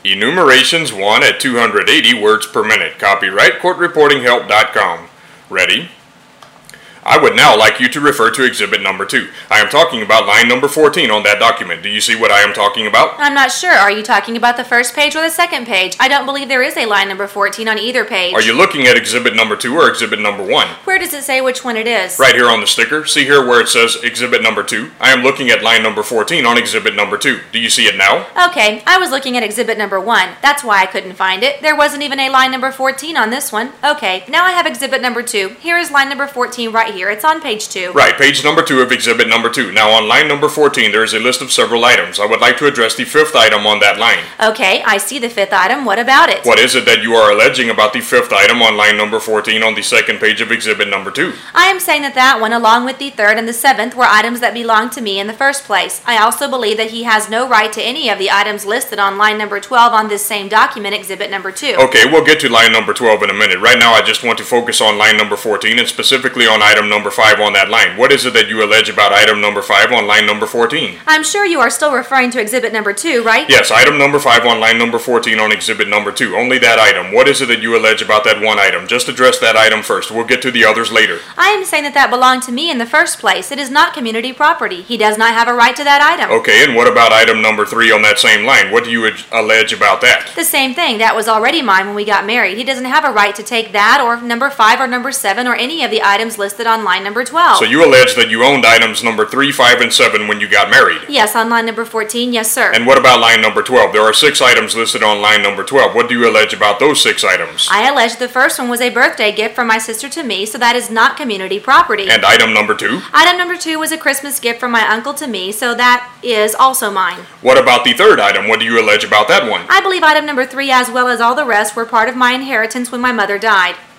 Enumerations 1 at 280 words per minute. Copyright courtreportinghelp.com. Ready? I would now like you to refer to exhibit number 2. I am talking about line number 14 on that document. Do you see what I am talking about? I'm not sure. Are you talking about the first page or the second page? I don't believe there is a line number 14 on either page. Are you looking at exhibit number 2 or exhibit number 1? Where does it say which one it is? Right here on the sticker. See here where it says exhibit number 2? I am looking at line number 14 on exhibit number 2. Do you see it now? Okay, I was looking at exhibit number 1. That's why I couldn't find it. There wasn't even a line number 14 on this one. Okay, now I have exhibit number 2. Here is line number 14 right here. It's on page 2. Right, page number 2 of exhibit number 2. Now on line number 14 there is a list of several items. I would like to address the 5th item on that line. Okay, I see the 5th item. What about it? What is it that you are alleging about the 5th item on line number 14 on the 2nd page of exhibit number 2? I am saying that one, along with the 3rd and the 7th, were items that belonged to me in the first place. I also believe that he has no right to any of the items listed on line number 12 on this same document, exhibit number 2. Okay, we'll get to line number 12 in a minute. Right now I just want to focus on line number 14 and specifically on item number 5 on that line. What is it that you allege about item number 5 on line number 14? I'm sure you are still referring to exhibit number 2, right? Yes, item number 5 on line number 14 on exhibit number 2. Only that item. What is it that you allege about that one item? Just address that item first. We'll get to the others later. I am saying that belonged to me in the first place. It is not community property. He does not have a right to that item. Okay, and what about item number 3 on that same line? What do you allege about that? The same thing. That was already mine when we got married. He doesn't have a right to take that or number 5 or number 7 or any of the items listed on line number 12. So you allege that you owned items number 3, 5, and 7 when you got married? Yes, on line number 14, yes sir. And what about line number 12? There are 6 items listed on line number 12. What do you allege about those 6 items? I allege the first one was a birthday gift from my sister to me, so that is not community property. And item number 2? Item number 2 was a Christmas gift from my uncle to me, so that is also mine. What about the 3rd item? What do you allege about that one? I believe item number 3, as well as all the rest, were part of my inheritance when my mother died.